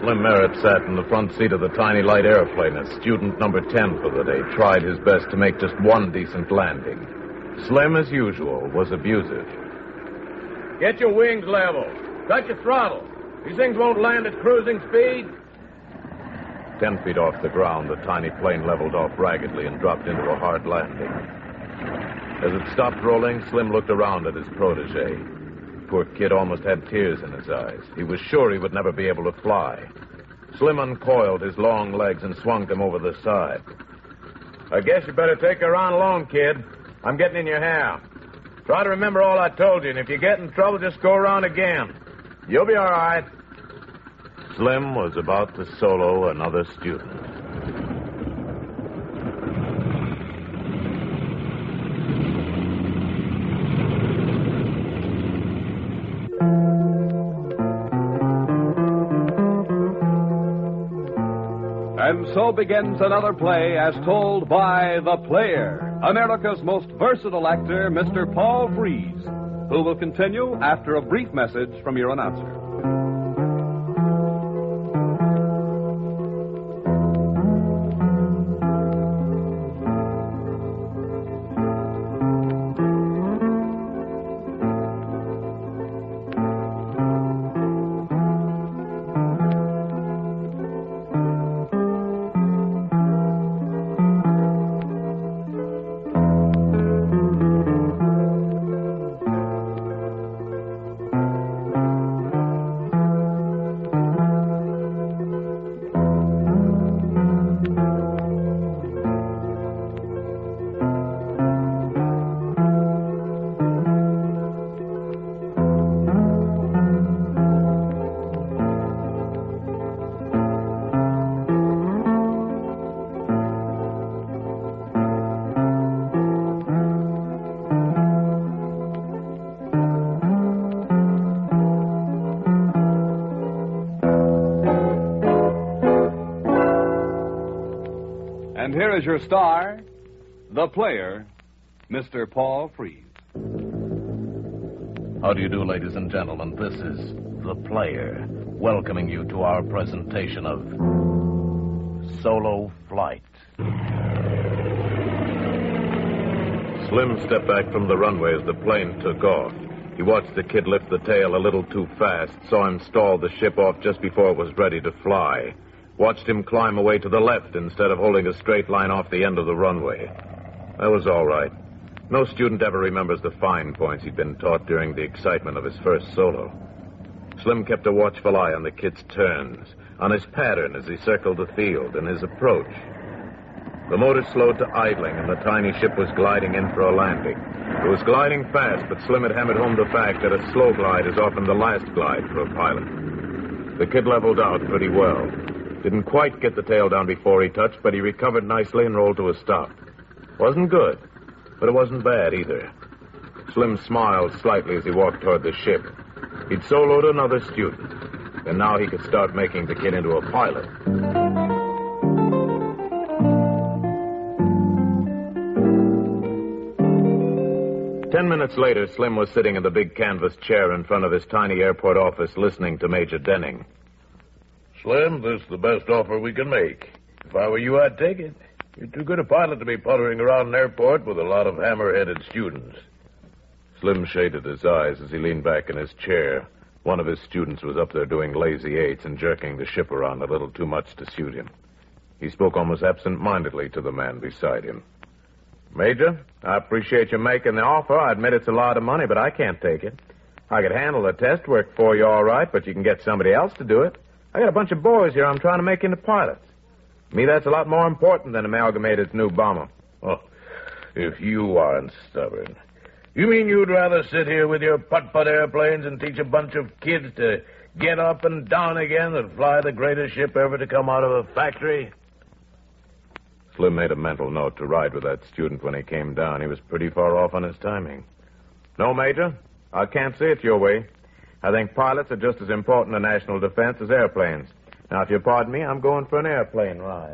Slim Merritt sat in the front seat of the tiny light airplane as student number 10 for the day tried his best to make just one decent landing. Slim, as usual, was abusive. Get your wings level. Cut your throttle. These things won't land at cruising speed. 10 feet off the ground, the tiny plane leveled off raggedly and dropped into a hard landing. As it stopped rolling, Slim looked around at his protege. Poor kid almost had tears in his eyes. He was sure he would never be able to fly. Slim uncoiled his long legs and swung them over the side. I guess you better take her on alone, kid. I'm getting in your hair. Try to remember all I told you, and if you get in trouble, just go around again. You'll be all right. Slim was about to solo another student. And so begins another play as told by the player, America's most versatile actor, Mr. Paul Frees, who will continue after a brief message from your announcer. And here is your star, the player, Mr. Paul Frees. How do you do, ladies and gentlemen? This is the player, welcoming you to our presentation of Solo Flight. Slim stepped back from the runway as the plane took off. He watched the kid lift the tail a little too fast, saw him stall the ship off just before it was ready to fly. Watched him climb away to the left instead of holding a straight line off the end of the runway. That was all right. No student ever remembers the fine points he'd been taught during the excitement of his first solo. Slim kept a watchful eye on the kid's turns, on his pattern as he circled the field, and his approach. The motor slowed to idling, and the tiny ship was gliding in for a landing. It was gliding fast, but Slim had hammered home the fact that a slow glide is often the last glide for a pilot. The kid leveled out pretty well. Didn't quite get the tail down before he touched, but he recovered nicely and rolled to a stop. Wasn't good, but it wasn't bad either. Slim smiled slightly as he walked toward the ship. He'd soloed another student, and now he could start making the kid into a pilot. Ten minutes later, Slim was sitting in the big canvas chair in front of his tiny airport office listening to Major Denning. Slim, this is the best offer we can make. If I were you, I'd take it. You're too good a pilot to be puttering around an airport with a lot of hammer-headed students. Slim shaded his eyes as he leaned back in his chair. One of his students was up there doing lazy eights and jerking the ship around a little too much to suit him. He spoke almost absent-mindedly to the man beside him. Major, I appreciate you making the offer. I admit it's a lot of money, but I can't take it. I could handle the test work for you all right, but you can get somebody else to do it. I got a bunch of boys here I'm trying to make into pilots. To me, that's a lot more important than Amalgamated's new bomber. Oh, if you aren't stubborn. You mean you'd rather sit here with your putt-putt airplanes and teach a bunch of kids to get up and down again than fly the greatest ship ever to come out of a factory? Slim made a mental note to ride with that student when he came down. He was pretty far off on his timing. No, Major, I can't see it your way. I think pilots are just as important to national defense as airplanes. Now, if you pardon me, I'm going for an airplane ride.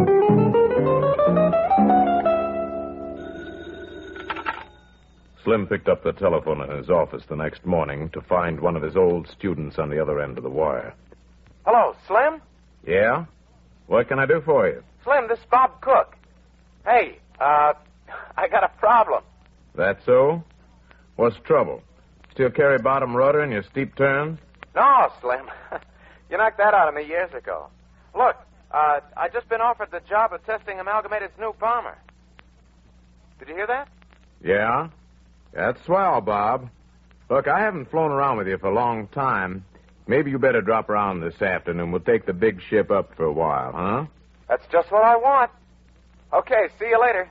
Slim picked up the telephone in his office the next morning to find one of his old students on the other end of the wire. Hello, Slim? Yeah? What can I do for you? Slim, this is Bob Cook. Hey, I got a problem. That so? What's the trouble? Still carry bottom rudder in your steep turns? No, Slim. You knocked that out of me years ago. Look, I just been offered the job of testing Amalgamated's new bomber. Did you hear that? Yeah? That's swell, Bob. Look, I haven't flown around with you for a long time. Maybe you better drop around this afternoon. We'll take the big ship up for a while, huh? That's just what I want. Okay, see you later.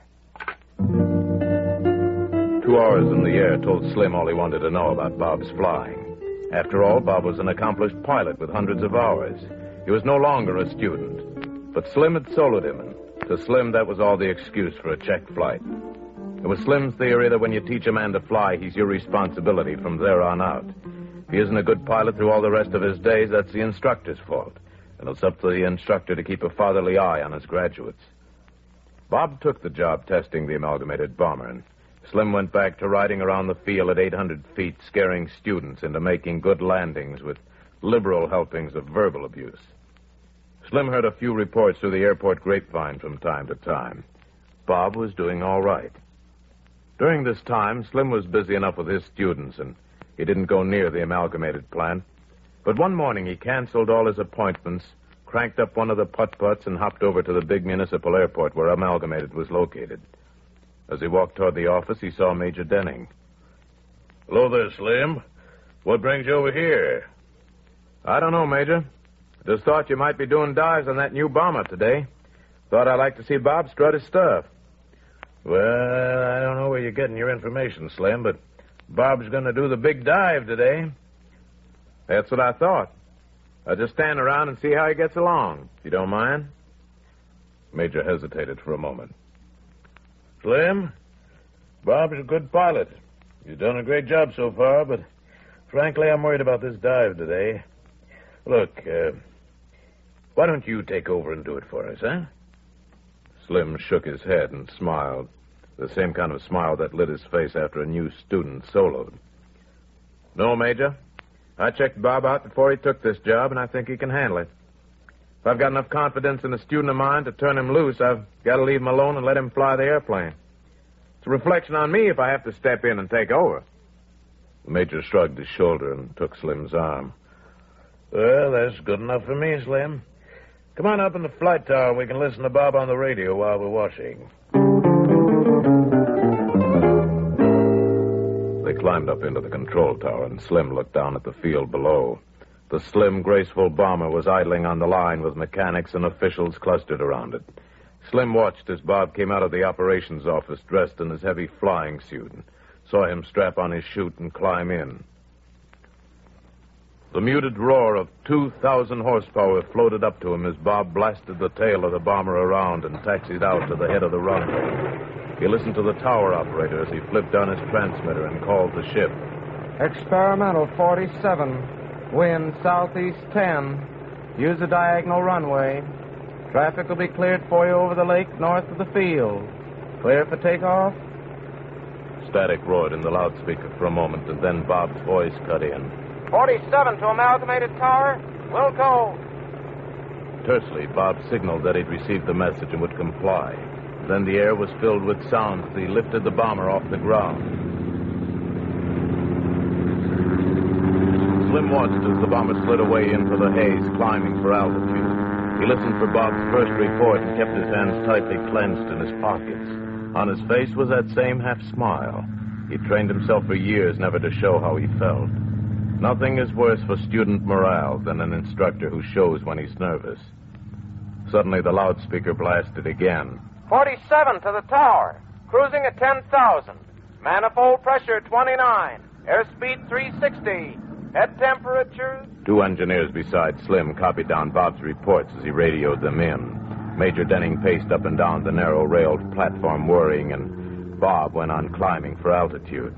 2 hours in the air told Slim all he wanted to know about Bob's flying. After all, Bob was an accomplished pilot with hundreds of hours. He was no longer a student. But Slim had soloed him, and to Slim, that was all the excuse for a check flight. It was Slim's theory that when you teach a man to fly, he's your responsibility from there on out. If he isn't a good pilot through all the rest of his days, that's the instructor's fault. And it's up to the instructor to keep a fatherly eye on his graduates. Bob took the job testing the Amalgamated bomber, and Slim went back to riding around the field at 800 feet, scaring students into making good landings with liberal helpings of verbal abuse. Slim heard a few reports through the airport grapevine from time to time. Bob was doing all right. During this time, Slim was busy enough with his students, and he didn't go near the Amalgamated plant. But one morning, he canceled all his appointments, cranked up one of the putt-putts, and hopped over to the big municipal airport where Amalgamated was located. As he walked toward the office, he saw Major Denning. Hello there, Slim. What brings you over here? I don't know, Major. Just thought you might be doing dives on that new bomber today. Thought I'd like to see Bob strut his stuff. Well, I don't know where you're getting your information, Slim, but Bob's going to do the big dive today. That's what I thought. I'll just stand around and see how he gets along, if you don't mind. Major hesitated for a moment. Slim, Bob's a good pilot. He's done a great job so far, but frankly, I'm worried about this dive today. Look, why don't you take over and do it for us, huh? Slim shook his head and smiled, the same kind of smile that lit his face after a new student soloed. No, Major. I checked Bob out before he took this job, and I think he can handle it. If I've got enough confidence in a student of mine to turn him loose, I've got to leave him alone and let him fly the airplane. It's a reflection on me if I have to step in and take over. The Major shrugged his shoulder and took Slim's arm. Well, that's good enough for me, Slim. Come on up in the flight tower. We can listen to Bob on the radio while we're washing. They climbed up into the control tower, and Slim looked down at the field below. The slim, graceful bomber was idling on the line with mechanics and officials clustered around it. Slim watched as Bob came out of the operations office dressed in his heavy flying suit and saw him strap on his chute and climb in. The muted roar of 2,000 horsepower floated up to him as Bob blasted the tail of the bomber around and taxied out to the head of the runway. He listened to the tower operator as he flipped on his transmitter and called the ship. Experimental 47. Wind southeast 10. Use the diagonal runway. Traffic will be cleared for you over the lake north of the field. Clear for takeoff? Static roared in the loudspeaker for a moment, and then Bob's voice cut in. 47 to Amalgamated Tower. We'll go. Tersely, Bob signaled that he'd received the message and would comply. Then the air was filled with sounds as he lifted the bomber off the ground. Slim watched as the bomber slid away into the haze, climbing for altitude. He listened for Bob's first report and kept his hands tightly clenched in his pockets. On his face was that same half-smile. He'd trained himself for years never to show how he felt. Nothing is worse for student morale than an instructor who shows when he's nervous. Suddenly, the loudspeaker blasted again. 47 to the tower. Cruising at 10,000. Manifold pressure 29. Airspeed 360. Head temperature... Two engineers beside Slim copied down Bob's reports as he radioed them in. Major Denning paced up and down the narrow-railed platform worrying, and Bob went on climbing for altitude.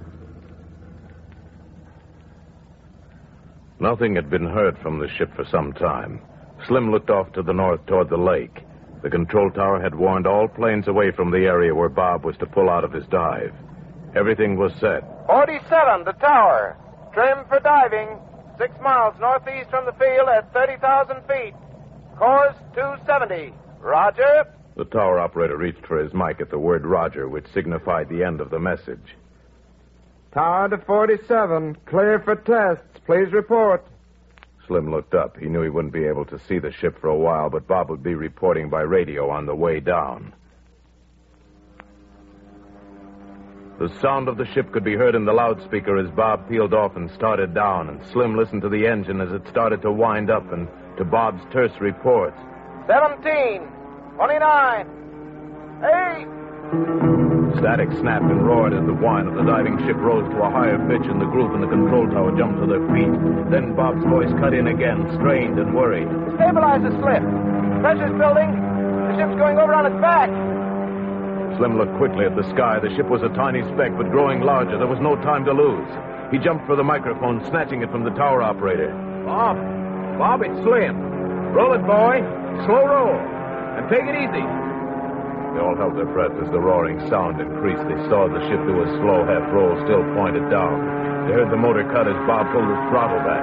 Nothing had been heard from the ship for some time. Slim looked off to the north toward the lake. The control tower had warned all planes away from the area where Bob was to pull out of his dive. Everything was set. 47 to tower. Trim for diving. 6 miles northeast from the field at 30,000 feet. Course 270. Roger. The tower operator reached for his mic at the word Roger, which signified the end of the message. Tower to 47. Clear for tests. Please report. Slim looked up. He knew he wouldn't be able to see the ship for a while, but Bob would be reporting by radio on the way down. The sound of the ship could be heard in the loudspeaker as Bob peeled off and started down, and Slim listened to the engine as it started to wind up and to Bob's terse reports. 17. 29. 8. Static snapped and roared as the whine of the diving ship rose to a higher pitch, and the group in the control tower jumped to their feet. Then Bob's voice cut in again, strained and worried. Stabilizer slip. Pressure's building. The ship's going over on its back. Slim looked quickly at the sky. The ship was a tiny speck, but growing larger. There was no time to lose. He jumped for the microphone, snatching it from the tower operator. Bob, it's Slim. Roll it, boy. Slow roll. And take it easy. They all held their breath as the roaring sound increased. They saw the ship do a slow half roll, still pointed down. They heard the motor cut as Bob pulled his throttle back.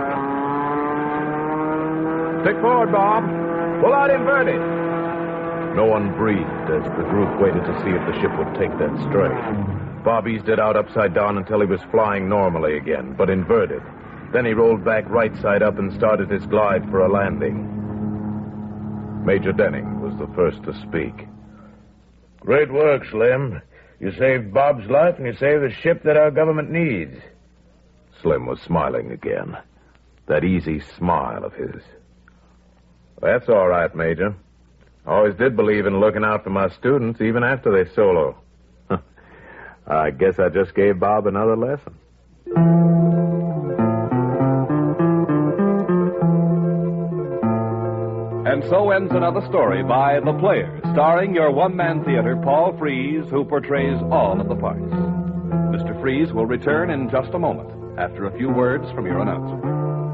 Stick forward, Bob. Pull out inverted. No one breathed as the group waited to see if the ship would take that straight. Bob eased it out upside down until he was flying normally again, but inverted. Then he rolled back right side up and started his glide for a landing. Major Denning was the first to speak. Great work, Slim. You saved Bob's life and you saved the ship that our government needs. Slim was smiling again. That easy smile of his. That's all right, Major. Always did believe in looking out for my students, even after they solo. I guess I just gave Bob another lesson. And so ends another story by The Player, starring your one-man theater, Paul Frees, who portrays all of the parts. Mr. Frees will return in just a moment, after a few words from your announcer.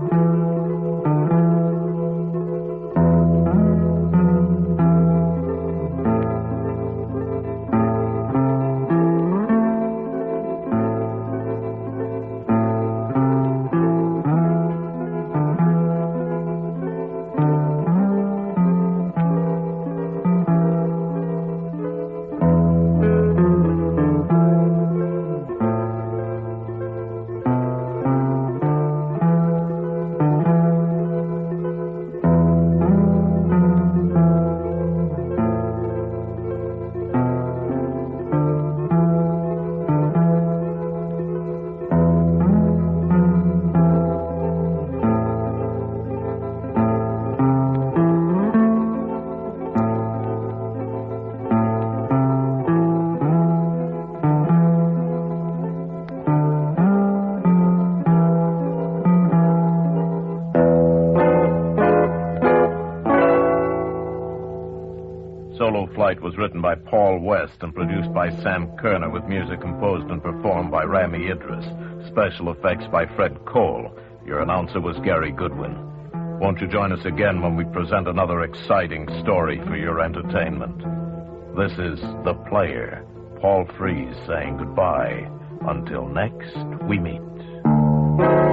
Solo Flight was written by Paul West and produced by Sam Kerner with music composed and performed by Rami Idris. Special effects by Fred Cole. Your announcer was Gary Goodwin. Won't you join us again when we present another exciting story for your entertainment? This is The Player, Paul Frees saying goodbye. Until next we meet.